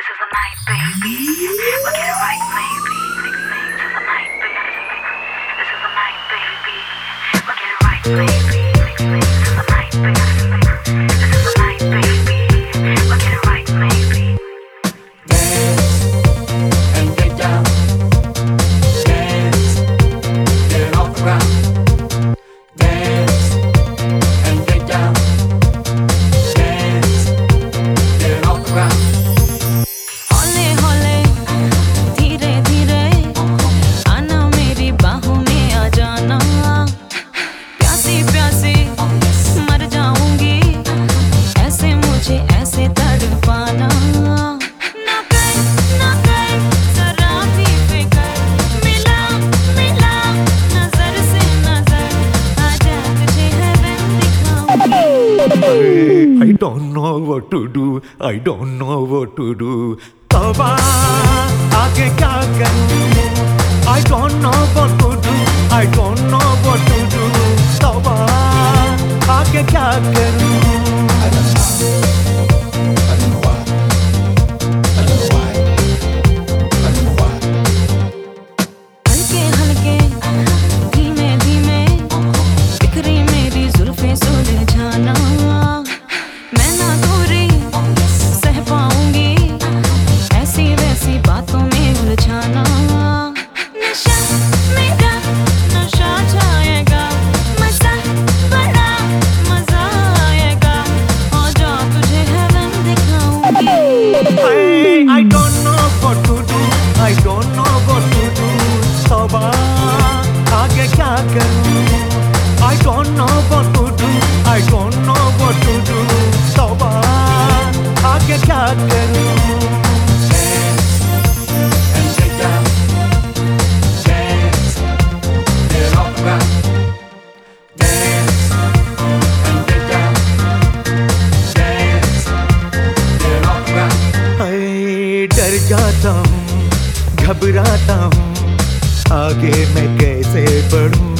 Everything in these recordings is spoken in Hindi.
This is the night, baby. We'll get it right, maybe. This is the night, baby. This is the night, baby. We'll get it right, baby. This is the night, baby. This is the night, baby. We'll get it right, maybe. Dance and get down. Dance, get off the ground. Dance and get down. Dance, get off the ground. हौले हौले धीरे धीरे आना मेरी बाहों में आ जाना प्यासी प्यासी मर जाऊंगी ऐसे मुझे ऐसे तड़पाना ना कर जरा भी फिकर मिला मिला नजर से नजर आजा तुझे हेवन दिखाऊंगी I don't know what to do. I don't know what to do. तौबा आगे क्या करूं? I don't know what to do. I don't know what to do. तौबा आगे क्या करूं? I don't know why. I don't know why. I don't know why. हल्के हल्के धीमे धीमे बिखरी मेरी जुल्फें सुलझाना मैं ना दूरी सह पाऊंगी ऐसी वैसी बातों में उलझाना नशा मेरा नशा छाएगा मजा बड़ा मजा आएगा हो जा तुझे हेवन दिखाऊंगी I don't know what to do. I don't know what to do. तौबा आगे क्या करूं? I don't know what to do. I don't know what to do. तौबा आगे क्या करूं? Dance and get down. Dance, get off the ground. Dance and get down. Dance, get off the ground. हाय डर जाता हूँ, घबराता हूँ, आगे मैं कैसे बढ़ूं?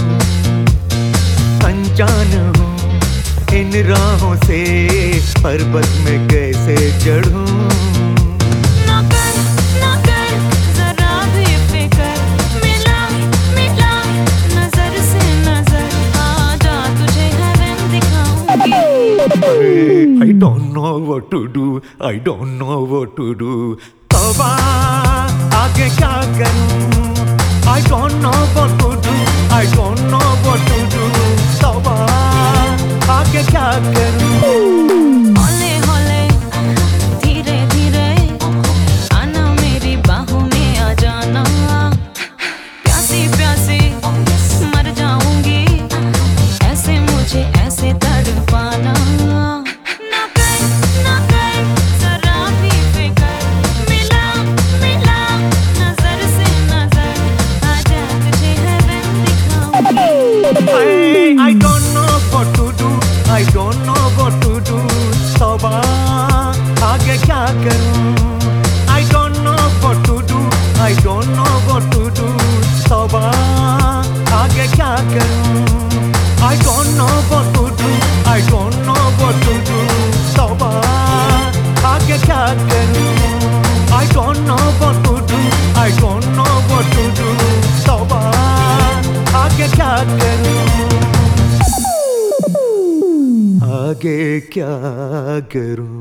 अनजान हूँ इन राहों से, पर्वत में कैसे चढ़ूं? ना कर जरा भी फिकर मिला मिला नजर से नजर आजा तुझे हेवन दिखाऊंगी I don't know what to do. I don't know what to do. तौबा आगे क्या करूं? I don't know what to do. I don't know what to do. तौबा आगे क्या करूं? हौले हौले धीरे धीरे आना मेरी बाहों में आ जाना प्यासी प्यासी मर जाऊंगी ऐसे मुझे ऐसे तड़पाना ना कर जरा भी फिकर मिला मिला नजर से नजर आजा तुझे हेवन दिखाऊंगी I don't know what to do. I don't know what to do. तौबा आगे क्या करूं? I don't know what to do. I don't know what to do. तौबा आगे क्या करूं? I don't know what to do. I don't know what to do. तौबा आगे क्या करूं? I don't know what to do. I don't know what to do. तौबा आगे क्या करूं? आगे क्या करूं?